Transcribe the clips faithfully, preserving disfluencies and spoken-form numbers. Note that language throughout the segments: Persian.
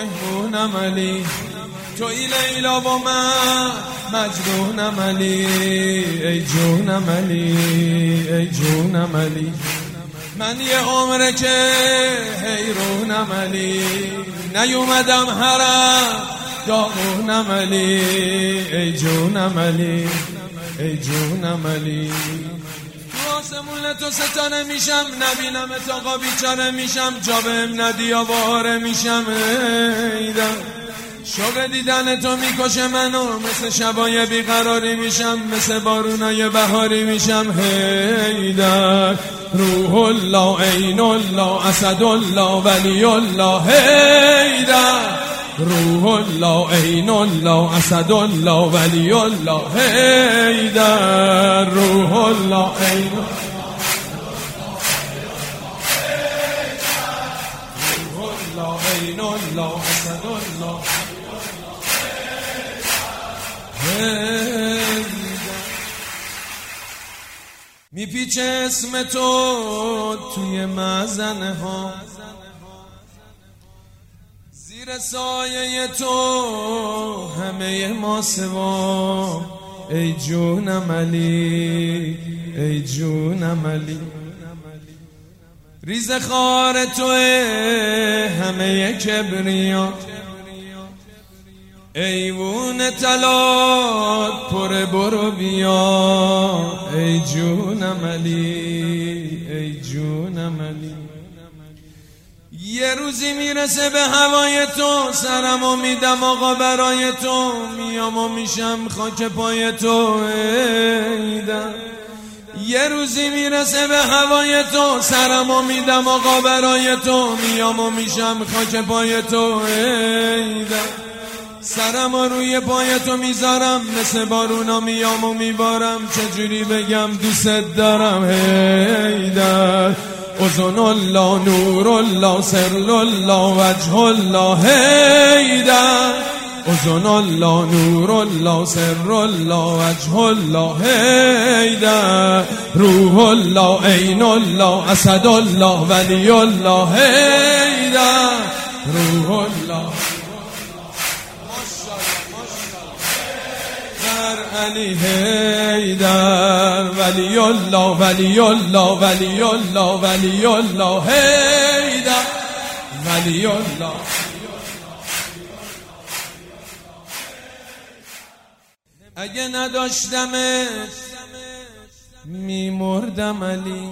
مهمونم علی، توی لیلا و من مجنونم علی، ای جونم علی ای جونم علی. من یه عمره که حیرونم علی، نیومدم حرم داغونم علی، ای جونم علی ای جونم علی. تو آسمون تو ستاره میشم، نبینم آقا بیچاره میشم، جا بهم ندی آواره میشم ایدم. شوق دیدن تو میکشه منو، مثل شبای بیقراری میشم، مثل بارونای بهاری میشم هیدر. روح الله عین الله اسد الله ولی الله هیدر. روح الله عین الله اسد الله ولی الله هیدر. روح الله عین عین الله اسد الله میپیچه اسم تو توی مزنه ها، زیر سایه تو همه ما سوا، ای جونم علی ای جونم علی. ریز خار توه همه کبریا، ایوون طلات پر برو بیا، ای جونم علی ای جونم علی. یه روزی میرسه به هوای تو، سرمو میدم آقا برای تو، میام و میشم خاک پای تو ایدم. یه روزی میرسه به هوای تو، سرمو میدم آقا برای تو، میام و میشم خاک پای تو ایدم. سرمو روی پای تو میذارم، مثل بارونا میام و میبارم، چجوری بگم دوست دارم هیدر. اذن الله نور الله سر الله وجه الله هیدر. اذن الله نور الله سر الله وجه الله هیدر. روح الله عین الله اسد الله ولی الله هیدر. روح الله علی هیدر. ولی الله ولی الله ولی الله ولی الله هیدر. ولی الله. اگه نداشتمت میمردم علی،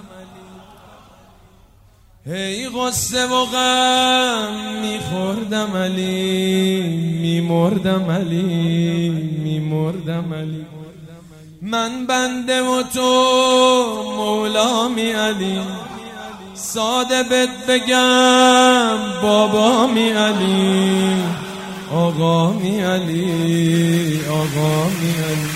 هی غصه و غم میخوردم علی، میمردم علی میمردم علی. من بنده و تو مولا می علی، ساده بهت بگم بابا می علی، آقا می علی آقا می علی.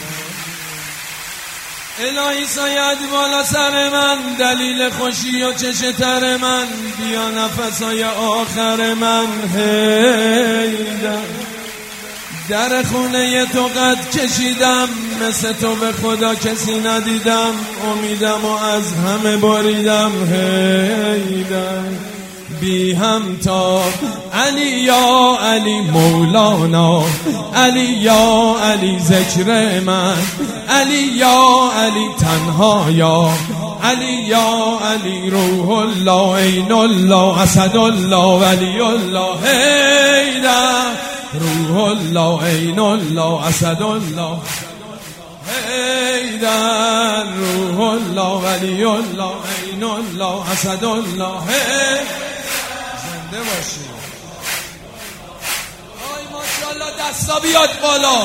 الهی ساید بالا سر من، دلیل خوشی و چش تر من، بیا نفسای آخر من هیدر. در خونه تو قد کشیدم، مثل تو به خدا کسی ندیدم، امیدم و از همه بریدم هیدر. بی همتا علی یا علی مولانا، علی یا علی ذکر من، علی یا علی تنها یا علی یا علی. روح الله عین الله اسد الله ولی الله هیدر. روح الله عین الله اسد الله هیدر. روح الله ولی الله عین الله اسد الله هیدر. زنده باشی. آی ماشاءالله دستا بیاد بالا.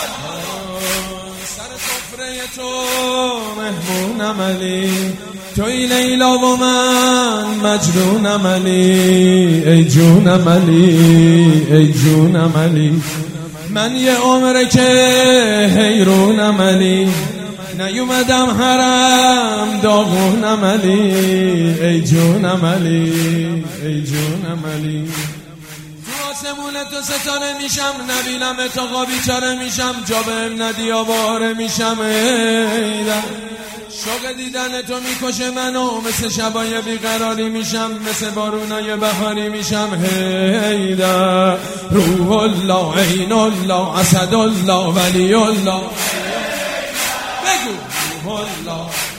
سر سفره تو مهمونم علی، توی لیلا و من مجنونم علی، ای جونم علی ای جونم علی. من یه عمره که حیرونم علی، نیومدم حرم داغونم علی، ای جونم علی ای جونم علی. تو آسمون تو ستاره میشم، نبینم تو خوابی چاره میشم، جا بهم ندی آواره میشم ایدر. شوق دیدن تو میکشه منو، مثل شبای بیقراری میشم، مثل بارونای بهاری میشم هیدر. روح الله، عین الله، اسد الله، ولی الله. بگو روح الله.